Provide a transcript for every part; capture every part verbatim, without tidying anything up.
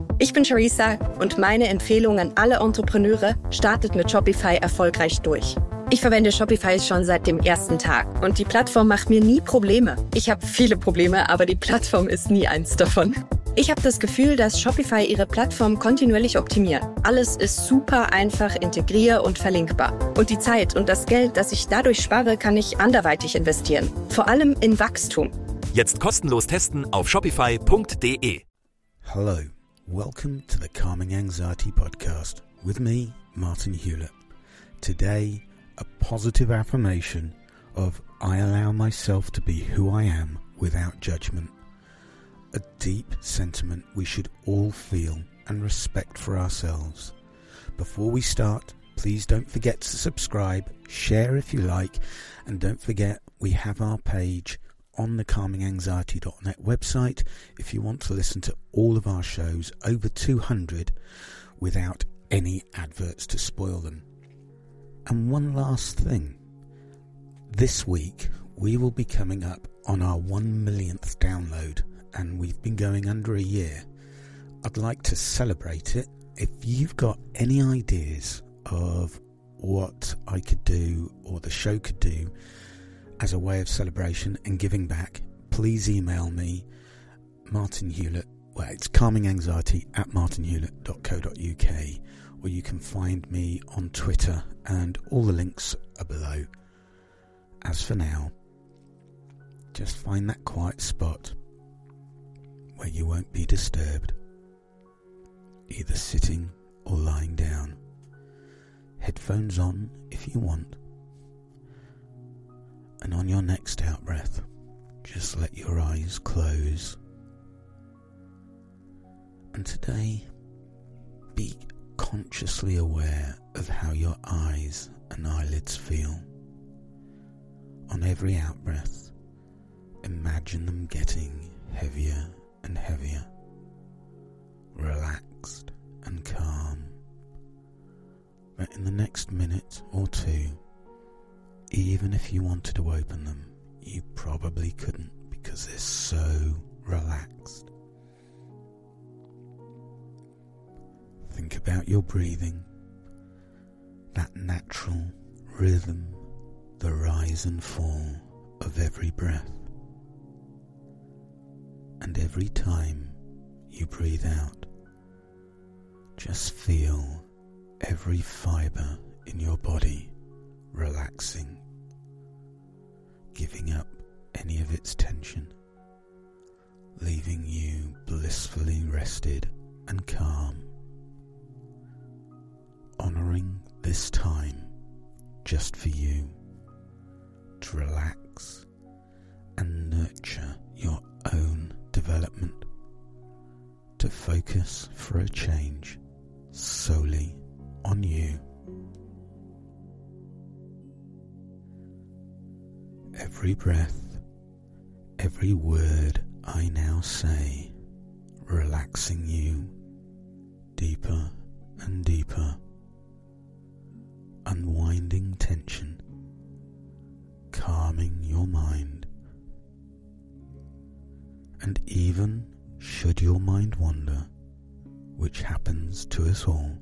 Ich bin Charissa und meine Empfehlung an alle Entrepreneure: startet mit Shopify erfolgreich durch. Ich verwende Shopify schon seit dem ersten Tag und die Plattform macht mir nie Probleme. Ich habe viele Probleme, aber die Plattform ist nie eins davon. Ich habe das Gefühl, dass Shopify ihre Plattform kontinuierlich optimiert. Alles ist super einfach integrier- und verlinkbar. Und die Zeit und das Geld, das ich dadurch spare, kann ich anderweitig investieren. Vor allem in Wachstum. Jetzt kostenlos testen auf shopify punkt de. Hello, welcome to the Calming Anxiety Podcast with me, Martin Hewlett. Today, a positive affirmation of I allow myself to be who I am without judgment. A deep sentiment we should all feel and respect for ourselves. Before we start, please don't forget to subscribe, share if you like, and don't forget we have our page on the calming anxiety dot net website if you want to listen to all of our shows, over two hundred, without any adverts to spoil them. And one last thing. This week we will be coming up on our one millionth download, and we've been going under a year. I'd like to celebrate it. If you've got any ideas of what I could do or the show could do as a way of celebration and giving back, please email me, Martin Hewlett. Well, it's calminganxiety at martin hewlett dot co dot uk, or you can find me on Twitter, and all the links are below. As for now, just find that quiet spot where you won't be disturbed, either sitting or lying down. Headphones on if you want. And on your next out breath, just let your eyes close. And today, be consciously aware of how your eyes and eyelids feel. On every out breath, imagine them getting heavier and heavier, relaxed and calm. But in the next minute or two, even if you wanted to open them, you probably couldn't because they're so relaxed. Think about your breathing, that natural rhythm, the rise and fall of every breath. And every time you breathe out, just feel every fibre in your body relaxing, giving up any of its tension, leaving you blissfully rested and calm, honouring this time just for you to relax and nurture your own development, to focus for a change solely on you. Every breath, every word I now say, relaxing you deeper and deeper, unwinding tension, calming your mind. And even should your mind wander, which happens to us all,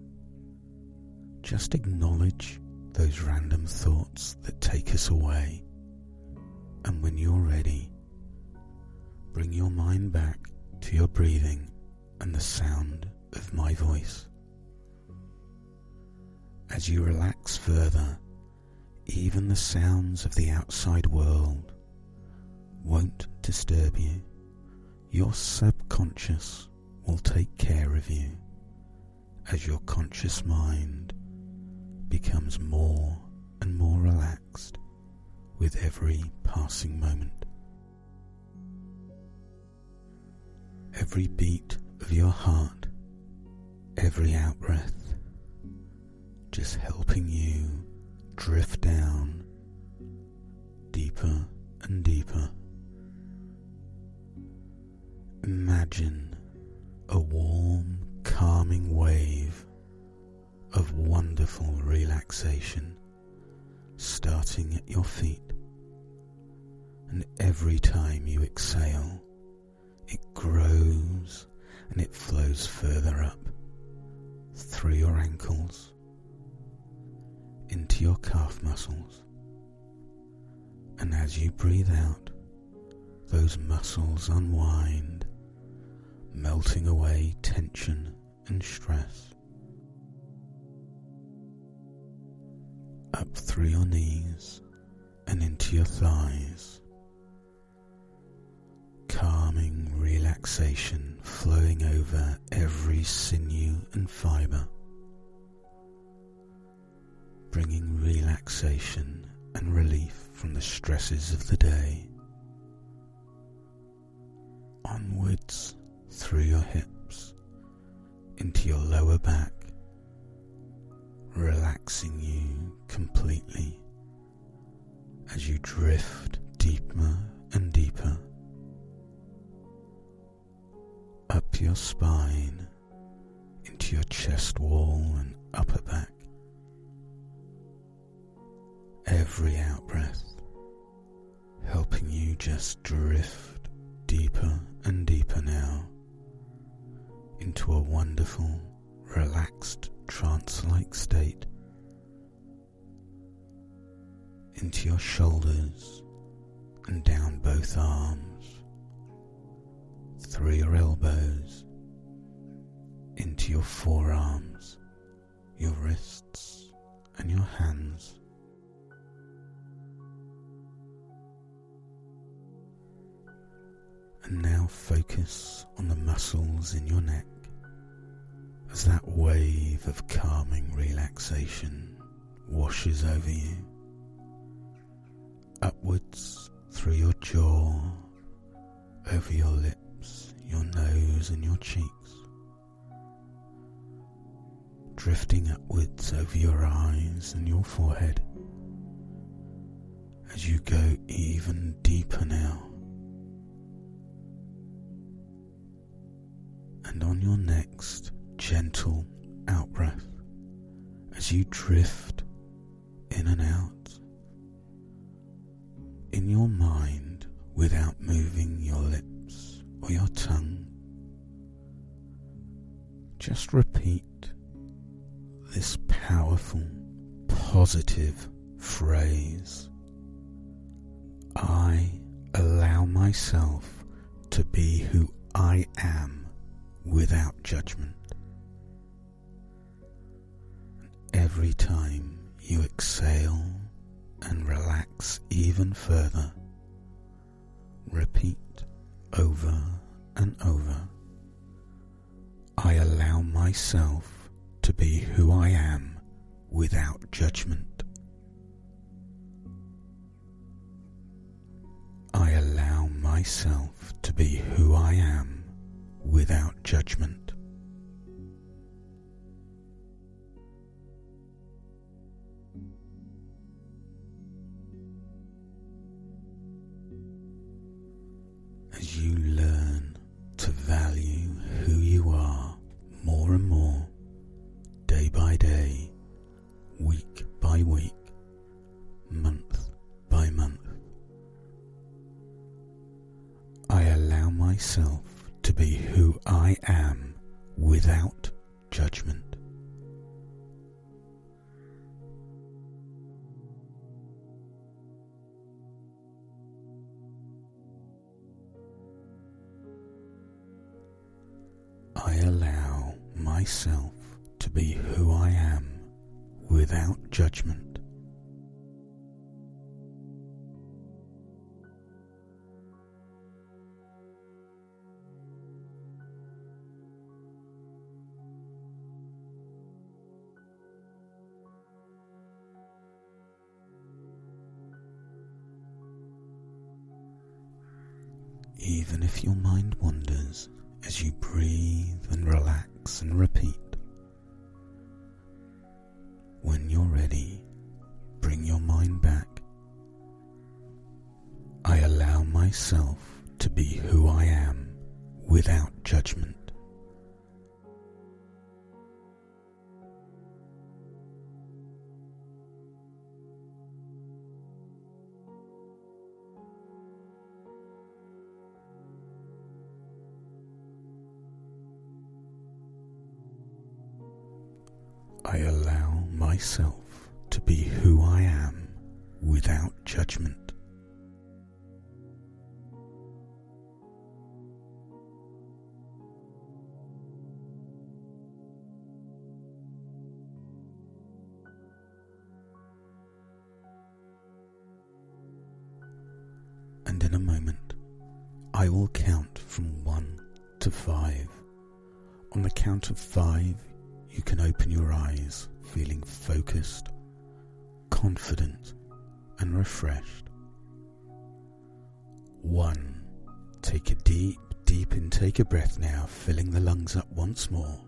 just acknowledge those random thoughts that take us away. And when you're ready, bring your mind back to your breathing and the sound of my voice. As you relax further, even the sounds of the outside world won't disturb you. Your subconscious will take care of you as your conscious mind becomes more and more relaxed with every passing moment. Every beat of your heart, every out-breath, just helping you drift down deeper and deeper. Imagine a warm, calming wave of wonderful relaxation starting at your feet, and every time you exhale, it grows and it flows further up through your ankles into your calf muscles. And as you breathe out, those muscles unwind, melting away tension and stress. Up through your knees and into your thighs. Calming relaxation flowing over every sinew and fibre, bringing relaxation and relief from the stresses of the day. Onwards through your hips into your lower back, relaxing you completely as you drift deeper and deeper up your spine into your chest wall and upper back. Every out-breath helping you just drift deeper and deeper now into a wonderful, relaxed, trance-like state, into your shoulders and down both arms, through your elbows, into your forearms, your wrists and your hands. And now focus on the muscles in your neck as that wave of calming relaxation washes over you, upwards through your jaw, over your lips, your nose and your cheeks, drifting upwards over your eyes and your forehead as you go even deeper now. And on your next gentle out-breath, as you drift in and out, in your mind without moving your lips or your tongue, just repeat this powerful, positive phrase: I allow myself to be who I am without judgment. Every time you exhale and relax even further, repeat over and over: I allow myself to be who I am without judgment. I allow myself to be who I am without judgment. As you learn to value who you are more and more, day by day, week by week, month by month, I allow myself to be who I am without judgment. I allow myself to be who I am without judgment. Even if your mind wanders as you breathe and relax and repeat, when you're ready, bring your mind back. I allow myself to be who I am without judgment. I allow myself to be who I am without judgment. And in a moment, I will count from one to five. On the count of five, you can open your eyes, feeling focused, confident, and refreshed. One. Take a deep, deep intake of breath now, filling the lungs up once more.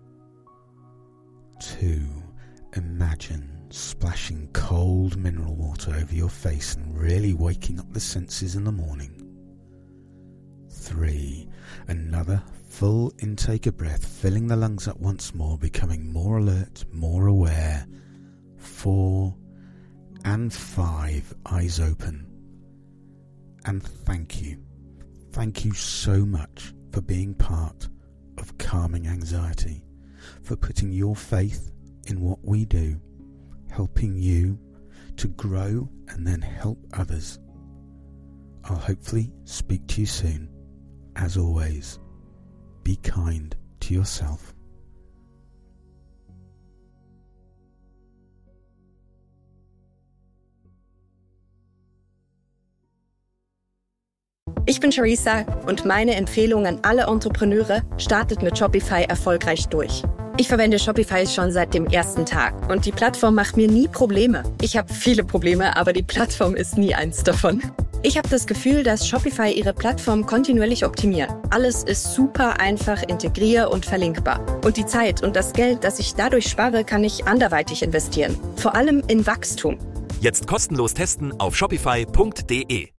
Two. Imagine splashing cold mineral water over your face and really waking up the senses in the morning. Three. Another full intake of breath, filling the lungs up once more, becoming more alert, more aware. Four. And five. Eyes open. And thank you. Thank you so much for being part of Calming Anxiety, for putting your faith in what we do, helping you to grow and then help others. I'll hopefully speak to you soon. As always, be kind to yourself. Ich bin Charissa und meine Empfehlung an alle Entrepreneure: startet mit Shopify erfolgreich durch. Ich verwende Shopify schon seit dem ersten Tag und die Plattform macht mir nie Probleme. Ich habe viele Probleme, aber die Plattform ist nie eins davon. Ich habe das Gefühl, dass Shopify ihre Plattform kontinuierlich optimiert. Alles ist super einfach integrier- und verlinkbar. Und die Zeit und das Geld, das ich dadurch spare, kann ich anderweitig investieren. Vor allem in Wachstum. Jetzt kostenlos testen auf shopify punkt de.